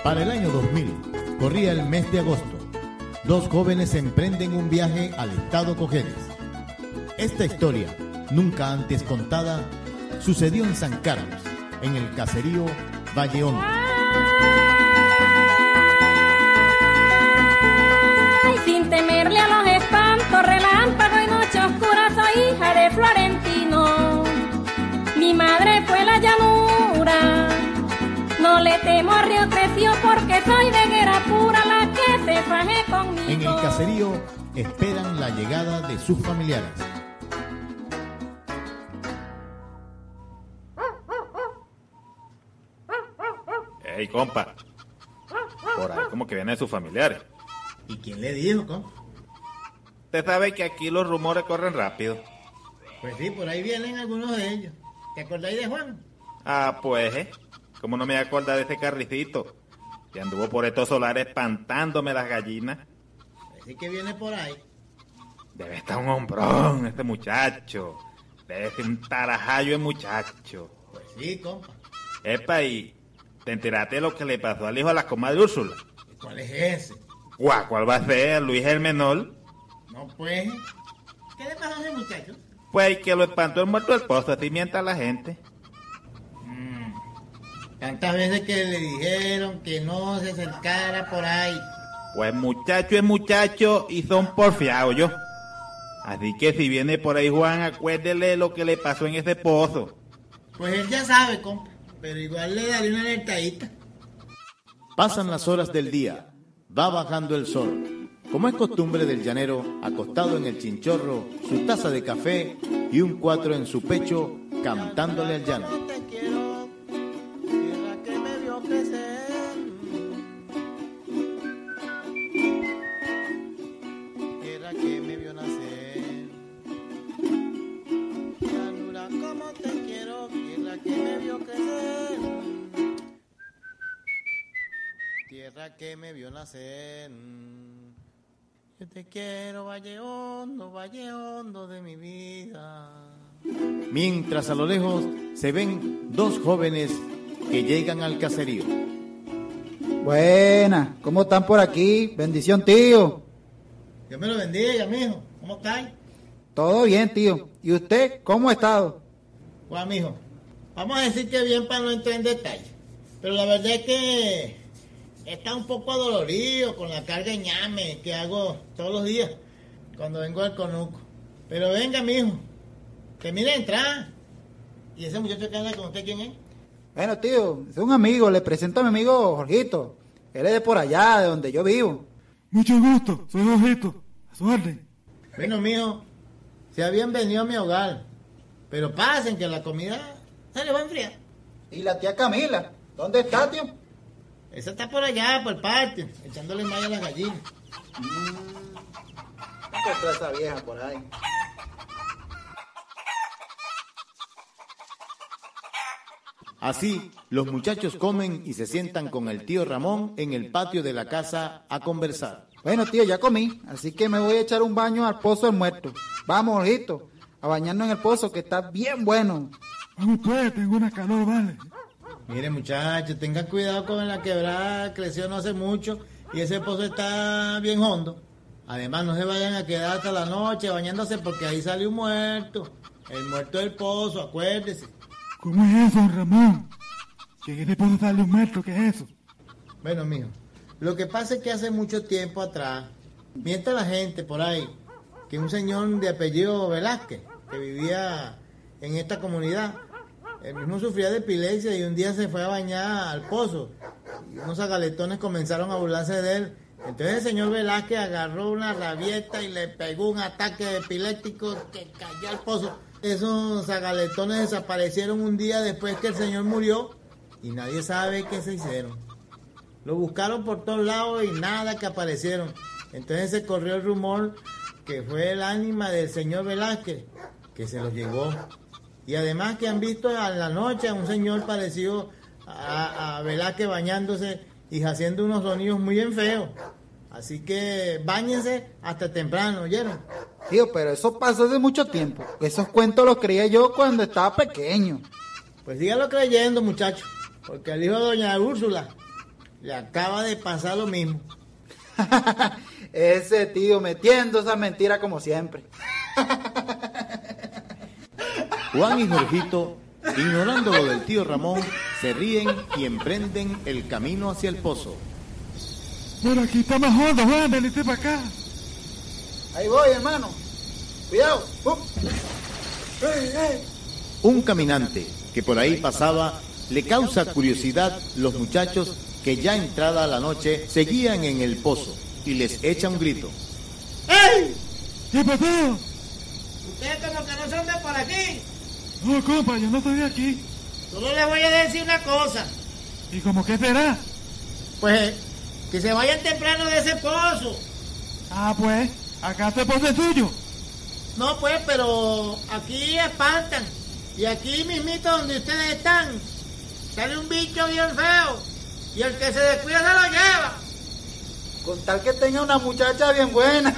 Para el año 2000, corría el mes de agosto. Dos jóvenes emprenden un viaje al estado Cojedes. Esta historia, nunca antes contada, sucedió en San Carlos, en el caserío Valle Hondo. Ay, sin temerle a los espantos, relámpago y noche oscura, soy hija de Florentino. Mi madre fue la llanura. No le temo a Río Creció porque soy de guerra pura la que se faje conmigo. En el caserío esperan la llegada de sus familiares. Ey, compa, por ahí como que vienen sus familiares. ¿Y quién le dijo, compa? Usted sabe que aquí los rumores corren rápido. Pues sí, por ahí vienen algunos de ellos. ¿Te acordáis de Juan? Ah, pues, ¿cómo no me voy a acordar de ese carricito? Que anduvo por estos solares espantándome las gallinas. Así que viene por ahí. Debe estar un hombrón este muchacho. Debe ser un tarajayo el muchacho. Pues sí, compa. Epa, y ¿te enteraste de lo que le pasó al hijo de la comadre Úrsula? ¿Y cuál es ese? ¿Cuál va a ser? ¿Luis el menor? No, pues. ¿Qué le pasó a ese muchacho? Pues que lo espantó el muerto del pozo, así mienta la gente. Tantas veces que le dijeron que no se acercara por ahí. Pues muchacho es muchacho y son porfiados yo. Así que si viene por ahí Juan, acuérdele lo que le pasó en ese pozo. Pues él ya sabe, compa, pero igual le daré una alertadita. Pasan las horas del día, va bajando el sol. Como es costumbre del llanero, acostado en el chinchorro, su taza de café y un 4 en su pecho, cantándole al llano. Tierra que me vio nacer. Yo te quiero, Valle Hondo de mi vida. Mientras a lo lejos se ven dos jóvenes que llegan al caserío. Buenas, ¿cómo están por aquí? Bendición, tío. Dios me lo bendiga, mijo. ¿Cómo estáis? Todo bien, tío. ¿Y usted cómo ha estado? Pues, mijo, vamos a decir que bien para no entrar en detalle. Pero la verdad es que está un poco adolorido con la carga de ñame que hago todos los días cuando vengo al conuco. Pero venga, mijo, que mire entrar. ¿Y ese muchacho que anda con usted quién es? Bueno, tío, es un amigo. Le presento a mi amigo Jorgito. Él es de por allá, de donde yo vivo. Mucho gusto, soy Jorgito. A su orden. Bueno, mijo, se habían venido a mi hogar. Pero pasen que la comida se le va a enfriar. ¿Y la tía Camila? ¿Dónde está, tío? Esa está por allá, por el patio, echándole maíz a las gallinas. Encontró esa vieja por ahí. Así, los muchachos comen y se sientan con el tío Ramón en el patio de la casa a conversar. Bueno, tío, ya comí, así que me voy a echar un baño al pozo del muerto. Vamos, Jorgito, a bañarnos en el pozo, que está bien bueno. Vamos pues, tengo una calor, vale. Mire, muchachos, tengan cuidado con la quebrada, creció no hace mucho y ese pozo está bien hondo. Además, no se vayan a quedar hasta la noche bañándose porque ahí sale un muerto. El muerto del pozo, acuérdese. ¿Cómo es eso, Ramón? ¿Que le puedo darle un muerto? ¿Qué es eso? Bueno, mijo, lo que pasa es que hace mucho tiempo atrás, miente la gente por ahí, que un señor de apellido Velázquez, que vivía en esta comunidad, él mismo sufría de epilepsia y un día se fue a bañar al pozo. Y unos zagaletones comenzaron a burlarse de él. Entonces el señor Velázquez agarró una rabieta y le pegó un ataque epiléptico que cayó al pozo. Esos zagaletones desaparecieron un día después que el señor murió y nadie sabe qué se hicieron. Lo buscaron por todos lados y nada que aparecieron. Entonces se corrió el rumor que fue el ánima del señor Velázquez que se los llevó. Y además que han visto a la noche a un señor parecido a Velázquez bañándose y haciendo unos sonidos muy bien feos. Así que báñense hasta temprano, ¿oyeron? Tío, pero eso pasó hace mucho tiempo. Esos cuentos los creía yo cuando estaba pequeño. Pues síganlo creyendo, muchachos, porque el hijo de doña Úrsula le acaba de pasar lo mismo. Ese tío metiendo esa mentira como siempre. Juan y Jorgito, ignorando lo del tío Ramón, se ríen y emprenden el camino hacia el pozo. Pero aquí está más hondo, Juan, venite para acá. Ahí voy, hermano. Cuidado. ¡Ey! Un caminante que por ahí pasaba le causa curiosidad los muchachos que ya entrada la noche seguían en el pozo y les echa un grito. ¡Ey! ¿Qué pasó? Ustedes como que no son de por aquí. No, compa, yo no estoy de aquí. Solo les voy a decir una cosa. ¿Y cómo qué será? Pues que se vayan temprano de ese pozo. Ah, pues, acá este pozo es suyo. No, pues, pero aquí espantan. Y aquí mismito donde ustedes están, sale un bicho bien feo. Y el que se descuida se lo lleva. Con tal que tenga una muchacha bien buena.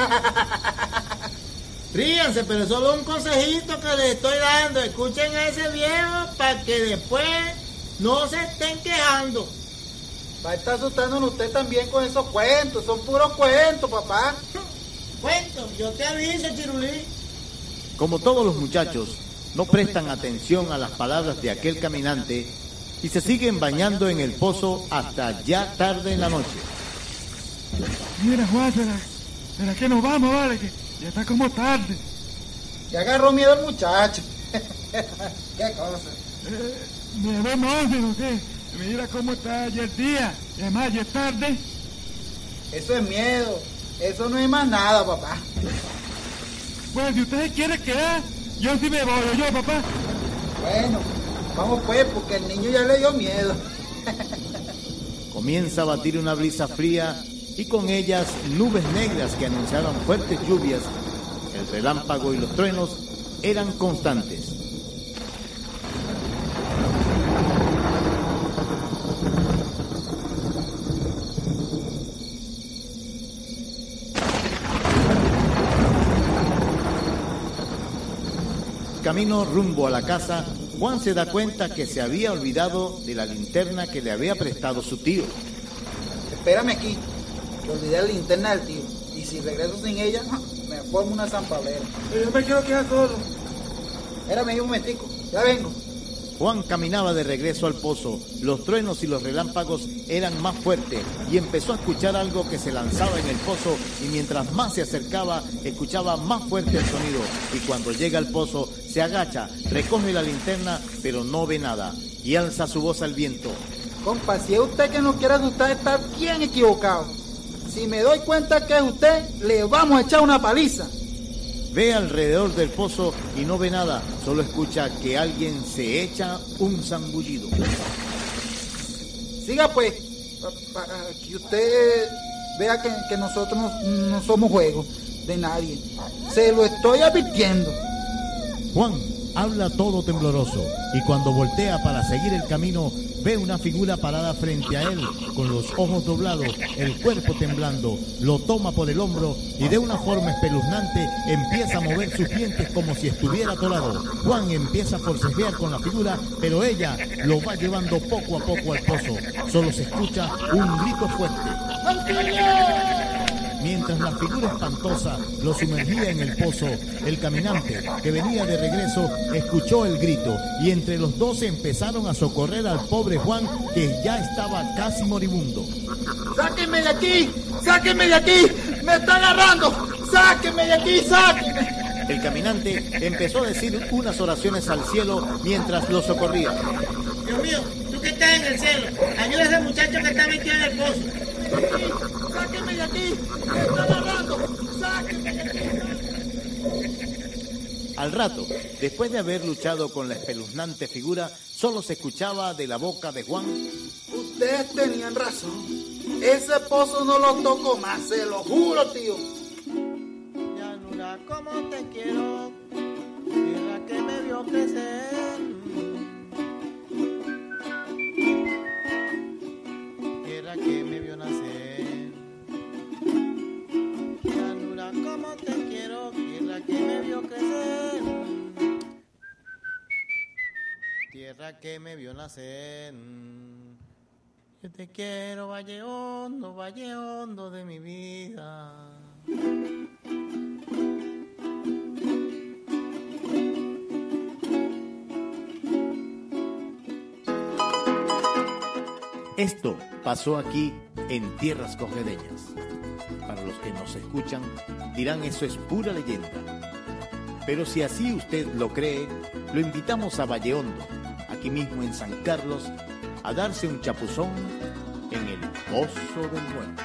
Ríanse, pero solo un consejito que les estoy dando. Escuchen a ese viejo para que después no se estén quejando. Va a estar asustándonos usted también con esos cuentos. Son puros cuentos, papá. Cuento, yo te aviso, Chirulí. Como todos los muchachos, no prestan atención a las palabras de aquel caminante y se siguen bañando en el pozo hasta ya tarde en la noche. Mira, Juan, ¿será que nos vamos, vale? Que ya está como tarde. Ya agarró miedo el muchacho. Qué cosa. Me vemos, ¿no qué? Mira cómo está ya el día. Y además, ya es tarde. Eso es miedo. Eso no es más nada, papá. Pues si ustedes quieren quedar, yo sí me voy, yo, papá. Bueno, vamos pues, porque el niño ya le dio miedo. Comienza a batir una brisa fría y con ellas nubes negras que anunciaban fuertes lluvias. El relámpago y los truenos eran constantes. Camino rumbo a la casa, Juan se da cuenta que se había olvidado de la linterna que le había prestado su tío. Espérame aquí, que olvidé la linterna del tío. Y si regreso sin ella, me formo una zampalera. Pero yo me quiero quedar solo. Espérame ahí un momentico, ya vengo. Juan caminaba de regreso al pozo. Los truenos y los relámpagos eran más fuertes y empezó a escuchar algo que se lanzaba en el pozo y mientras más se acercaba, escuchaba más fuerte el sonido. Y cuando llega al pozo, se agacha, recoge la linterna, pero no ve nada y alza su voz al viento. Compa, si es usted que no quiere asustar, está bien equivocado. Si me doy cuenta que es usted, le vamos a echar una paliza. Ve alrededor del pozo y no ve nada, solo escucha que alguien se echa un zambullido. Siga pues, para que usted vea que nosotros no somos juegos de nadie. Se lo estoy advirtiendo. Juan habla todo tembloroso y cuando voltea para seguir el camino, ve una figura parada frente a él, con los ojos doblados, el cuerpo temblando, lo toma por el hombro y de una forma espeluznante empieza a mover sus dientes como si estuviera atorado. Juan empieza a forcejear con la figura, pero ella lo va llevando poco a poco al pozo. Solo se escucha un grito fuerte. Mientras la figura espantosa lo sumergía en el pozo, el caminante, que venía de regreso, escuchó el grito y entre los dos empezaron a socorrer al pobre Juan, que ya estaba casi moribundo. ¡Sáquenme de aquí! ¡Sáquenme de aquí! ¡Me está agarrando! ¡Sáquenme de aquí! ¡Sáquenme! El caminante empezó a decir unas oraciones al cielo mientras lo socorría. Dios mío, tú que estás en el cielo, ayuda a ese muchacho que está metido en el pozo. ¡Sáquenme de aquí! ¡Me está agarrando! ¡Sáquenme de aquí! Al rato, después de haber luchado con la espeluznante figura, solo se escuchaba de la boca de Juan: Ustedes tenían razón. Ese pozo no lo toco más, se lo juro, tío. Llanura, como te quiero, tierra que me vio crecer. Tierra que me vio nacer. Llanura, como te quiero, tierra que me vio crecer. Tierra que me vio nacer. Yo te quiero, Valle Hondo de mi vida. Esto pasó aquí en tierras cojedeñas. Para los que nos escuchan, dirán eso es pura leyenda. Pero si así usted lo cree, lo invitamos a Valle Hondo, aquí mismo en San Carlos, a darse un chapuzón en el Pozo del Muerto.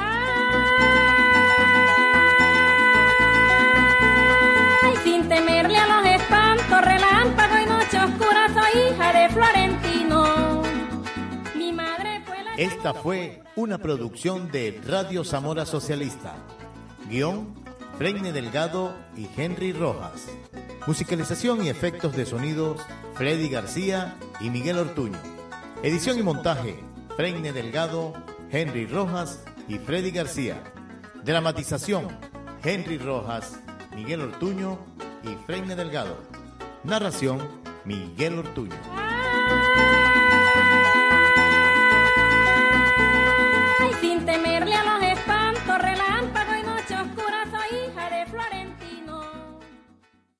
Ay, sin temerle a los espantos, relámpago y noche oscura, soy hija de Florentino. Mi madre fue la... Esta fue una producción de Radio Zamora Socialista. Guión, Freine Delgado y Henry Rojas. Musicalización y efectos de sonidos, Freddy García y Miguel Ortuño. Edición y montaje, Freine Delgado, Henry Rojas y Freddy García. Dramatización, Henry Rojas, Miguel Ortuño y Freine Delgado. Narración, Miguel Ortuño.